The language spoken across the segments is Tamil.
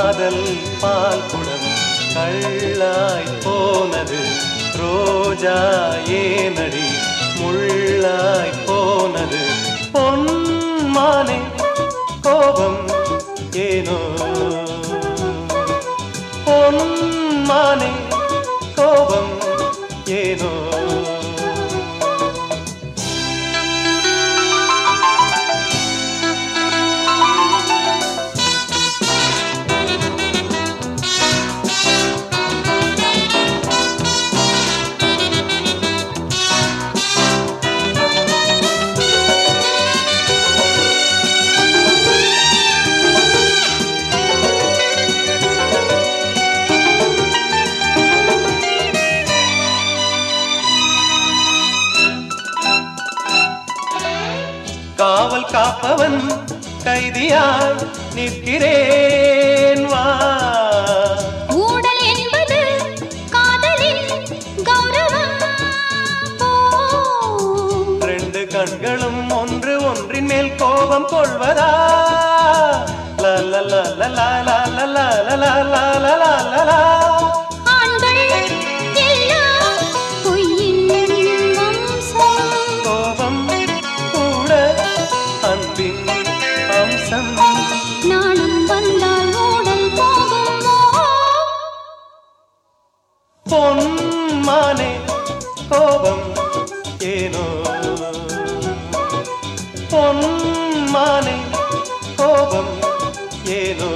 காதல் பால் குடம் கள்ளாய் போனது ரோஜா ஏனடி முள்ளாய் போனது பொன்மானே கோபம் ஏனோ பொன்மானே கோபம் ஏனோ காவல் காப்பவன் கைதியாய் நிற்கிறேன் வா ஊடல் என்பது காதலின் கௌரவம் ரெண்டு கண்களும் ஒன்று ஒன்றின் மேல் கோபம் கொள்வதா நாணம் வந்தால் ஓடல் போகும் பொன்மானே கோபம் ஏனோ பொன்மானே கோபம் ஏனோ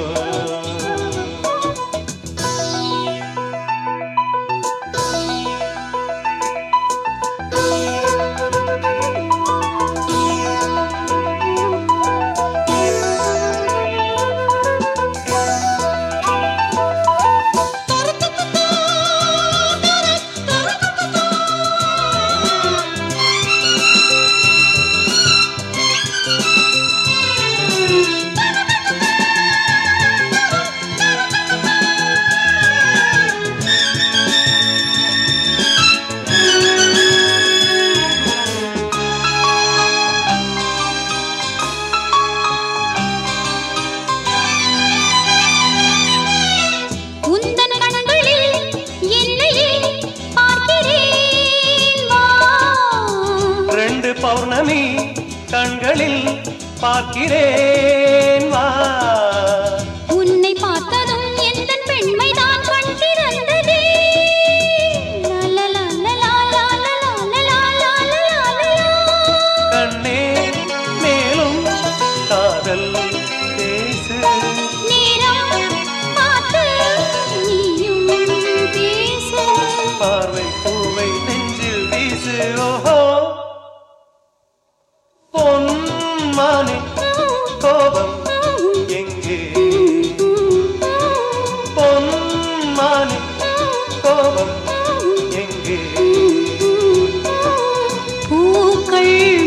பௌர்ணமி கண்களில் பார்க்கிறேன் வா உன்னை பார்த்ததும் எந்த பெண்மைதான் கண் திறந்ததே கண்ணே மேலும் காதல் பேசு நேரம் பார்த்து நீயும் பேசு பார்வை பூவை நெஞ்சில் வீசு ஓஹோ பொன்மானே கோபம் எங்கே பொன்மானே கோபம் எங்கே பூக்கள்